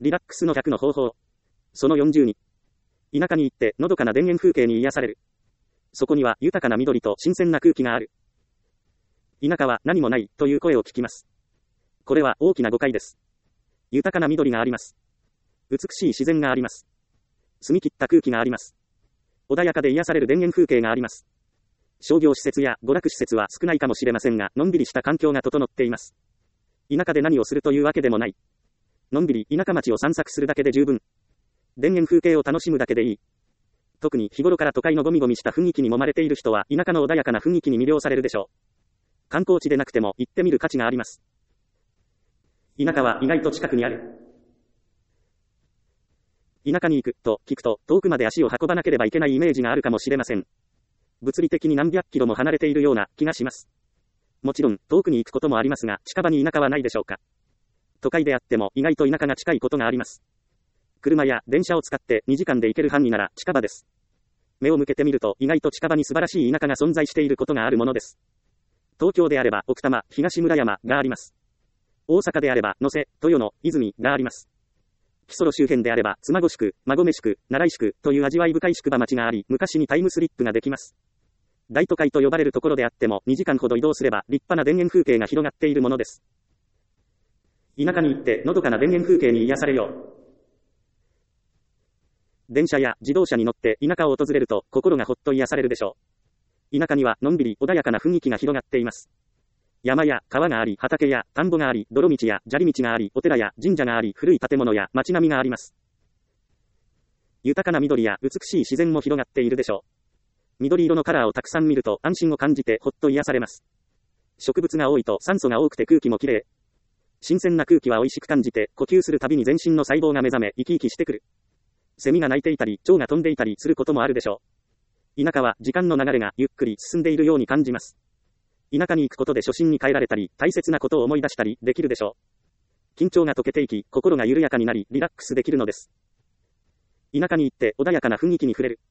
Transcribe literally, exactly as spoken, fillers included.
リラックスのひゃくの方法。そのよんじゅうに。田舎に行ってのどかな田園風景に癒される。そこには豊かな緑と新鮮な空気がある。田舎は何もないという声を聞きます。これは大きな誤解です。豊かな緑があります。美しい自然があります。澄み切った空気があります。穏やかで癒される田園風景があります。商業施設や娯楽施設は少ないかもしれませんが、のんびりした環境が整っています。田舎で何をするというわけでもない。のんびり田舎町を散策するだけで十分。田園風景を楽しむだけでいい。特に日頃から都会のゴミゴミした雰囲気に揉まれている人は、田舎の穏やかな雰囲気に魅了されるでしょう。観光地でなくても行ってみる価値があります。田舎は意外と近くにある。田舎に行くと聞くと、遠くまで足を運ばなければいけないイメージがあるかもしれません。物理的に何百キロも離れているような気がします。もちろん、遠くに行くこともありますが、近場に田舎はないでしょうか。都会であっても意外と田舎が近いことがあります。車や電車を使ってにじかんで行ける範囲なら近場です。目を向けてみると意外と近場に素晴らしい田舎が存在していることがあるものです。東京であれば奥多摩、東村山があります。大阪であれば能勢、豊野、泉があります。木曽路周辺であれば妻籠宿、馬込宿、奈良井宿という味わい深い宿場町があり、昔にタイムスリップができます。大都会と呼ばれるところであってもにじかんほど移動すれば立派な田園風景が広がっているものです。田舎に行ってのどかな田園風景に癒されよう。電車や自動車に乗って田舎を訪れると心がほっと癒されるでしょう。田舎にはのんびり穏やかな雰囲気が広がっています。山や川があり、畑や田んぼがあり、泥道や砂利道があり、お寺や神社があり、古い建物や街並みがあります。豊かな緑や美しい自然も広がっているでしょう。緑色のカラーをたくさん見ると安心を感じてほっと癒されます。植物が多いと酸素が多くて空気もきれい。新鮮な空気は美味しく感じて、呼吸するたびに全身の細胞が目覚め、生き生きしてくる。セミが鳴いていたり、蝶が飛んでいたりすることもあるでしょう。田舎は時間の流れがゆっくり進んでいるように感じます。田舎に行くことで初心に帰られたり、大切なことを思い出したりできるでしょう。緊張が解けていき、心が緩やかになり、リラックスできるのです。田舎に行って穏やかな雰囲気に触れる。